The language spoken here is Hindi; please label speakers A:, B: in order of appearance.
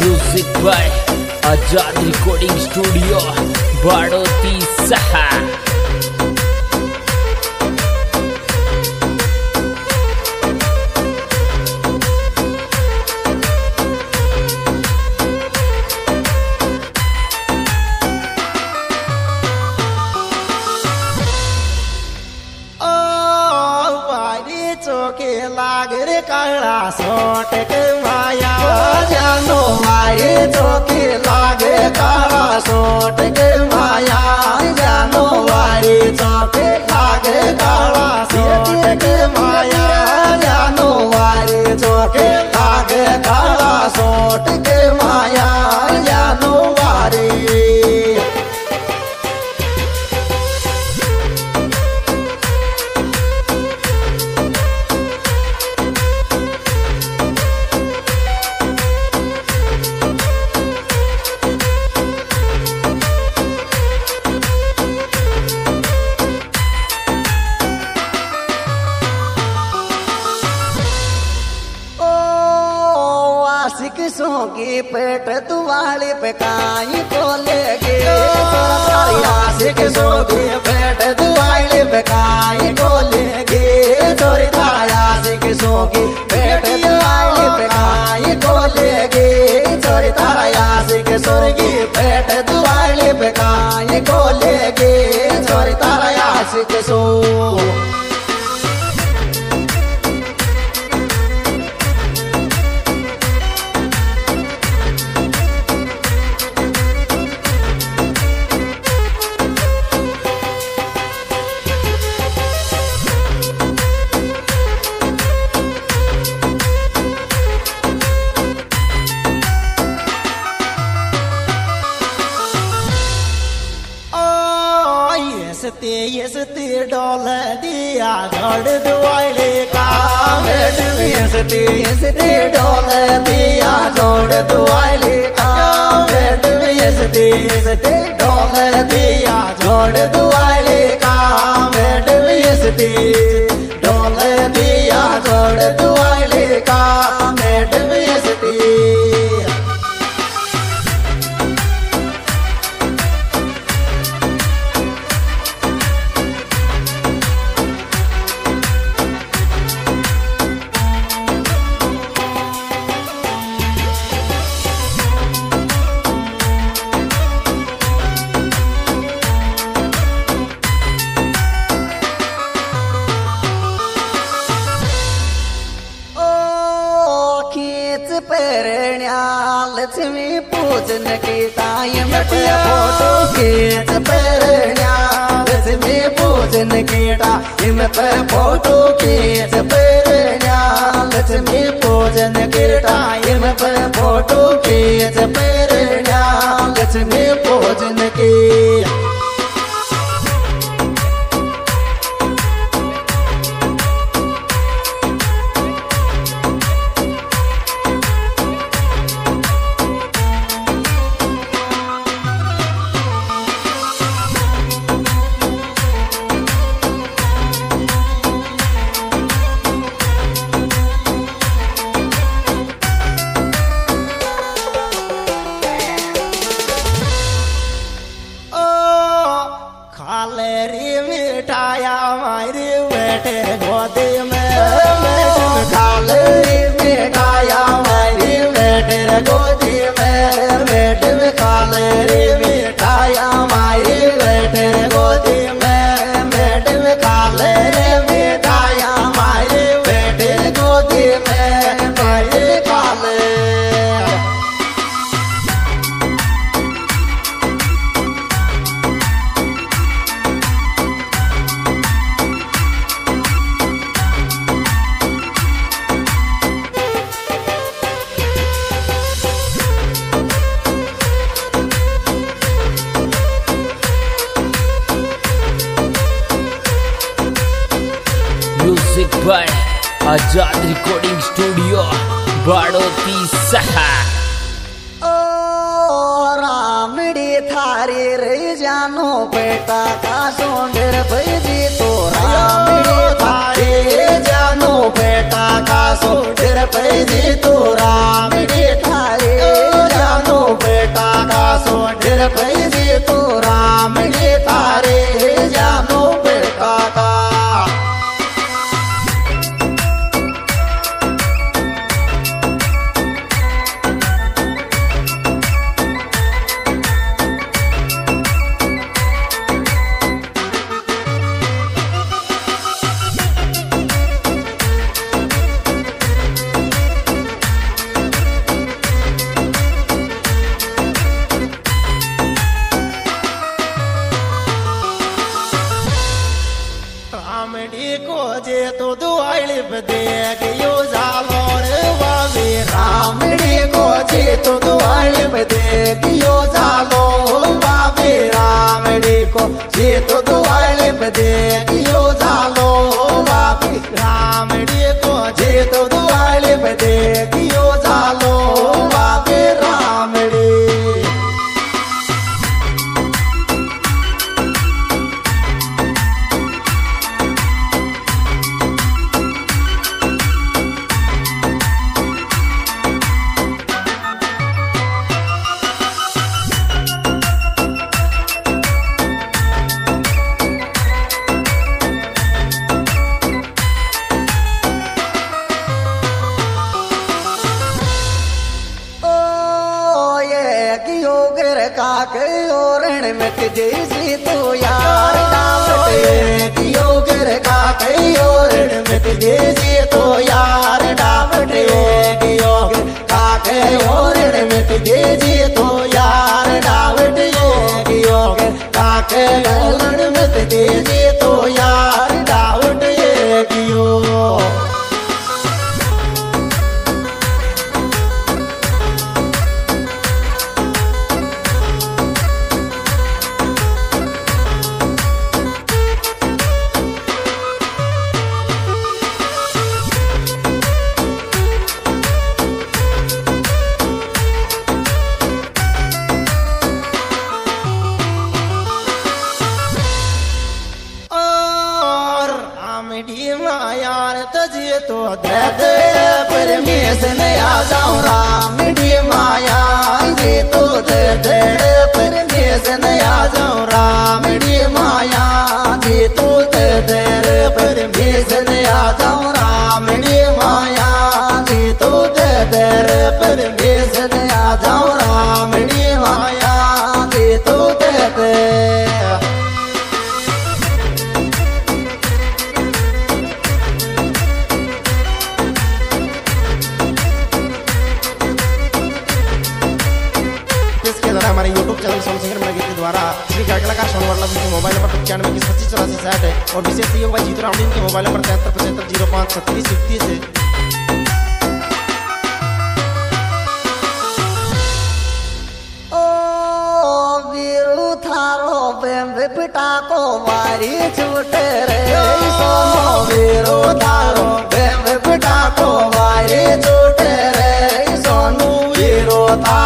A: Music by Azad recording studio Baroti सहा।
B: चोके लागर काला सोट के माया जानो माये चोके लागे काला सोट के माया जानो माये चोके लागे काला सोट के माया जानो माये चोके लागे काला सोट के माया जानो मारे। आशिकों की पेट दुआले पे काई को लेगे आशिकों की पेट दुआले पे काई को लेगे चोरी थाया आशिकों की पेट दुआले पे काई को लेगे चोरी थाया आशिकों की पेट दुआले पे काई को लेगे चोरी थाया आशिकों। यस्ते डोल दिया झड़ दुआले का यस्ते डोल दिया झड़ दुआले का यस्ते डोल दिया झड़ दुआले का यस्ते डोल दिया झड़ दुआले का यस्ते। पेरण्या लक्ष्मी पूजन की टाइम पे फोटो खींच पेरण्या लक्ष्मी पूजन की टाइम पे फोटो खींच पेरण्या लक्ष्मी पूजन की टाइम पे फोटो खींच पेरण्या लक्ष्मी पूजन की। मिठाया मारी बैठे गोदी में खाले मिठाया मारी बैठे गोदी में बैठे में खाले मिठाया मारी बैठे गोदी में बैठे में खाले मिठाया मारी बैठे गोदी में बैठे खाले।
A: Music by Azad recording studio Baroti सहा।
B: रामड़ी थारी रे जानो बेटा का सोंडर भैजी तो रामड़ी थारी जानो बेटा का सोंडर भैजी तो रामड़ी थारी भाई जी तो राम ने तारे जानो बेटा का रामड़ी को जे तो दुआली देख यो जालो रे बाबे रामड़ी को जे तो दुआली देख यो जालो बाबे रामड़ी को जे तो दुआली देख यो जालो बाबे रामड़ी को जे तो दुआली देख यो जालो बाबे रामड़ी काके ओरण मिट जैसी तो यार डावटे योगर काके ओरण मिट जैसी तो यार डावटे योगर काके ओरण मिट जैसी तो यार डावटे योगर काके ओरण मिट जैसी तो यार डावटे यो यार तजे तो दे दे परमेश्वर ने आ जाऊं रामड़ी माया जे तो दे दे परमेश्वर ने आ जाऊं रामड़ी माया जे तो दे दे परमेश्वर ने आ जाऊं रामड़ी माया जे तो दे दे परमेश्वर ने आ जाऊं रामड़ी माया जे तो दे दे हमारे YouTube चैनल सोनू सिंगर मेरा गीत के द्वारा श्री गायक कलाकार सोनू के मोबाइल नंबर 95 है और विशेष सहयोग भाई जीतू रामडीन के मोबाइल नंबर 7375053631 है। ओ वीरू थारो बेंबे पिटा को मारी छूटे रे सोनो वीरू थारो बेंबे पिटा को मारी छूटे रे सोनू वीरू थारो